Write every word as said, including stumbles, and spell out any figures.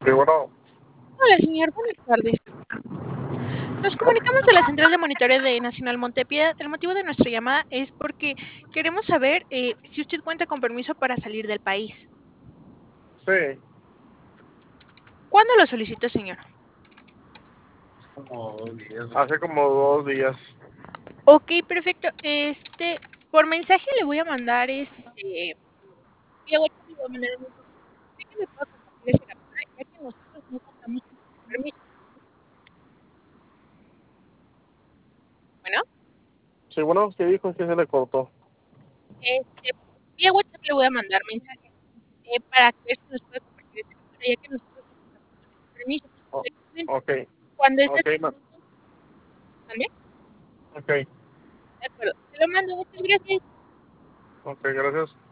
Sí, bueno, Hola, señor. Buenas tardes. Nos comunicamos de la Central de Monitoreo de Nacional Montepiedad. El motivo de nuestra llamada es porque queremos saber eh, si usted cuenta con permiso para salir del país. sí. ¿Cuándo lo solicitó, señor? Como dos días. Hace como dos días. Ok, perfecto. Este, por mensaje le voy a mandar este, vía WhatsApp le voy a mandar un mensaje. ¿Cree que me pueda compartir esa captura? Ya que nosotros no contamos con ese permiso. Bueno, Sí, bueno, ¿qué dijo? Que se le cortó. este, vía WhatsApp le voy a mandar mensaje eh, para que esto nos pueda compartir esa captura, ya que nosotros no contamos con ese permiso. Oh, Le comento, ok, cuando esté ok, ma- ¿vale? ok, De acuerdo. Se lo mando. Muchas gracias. ok, gracias.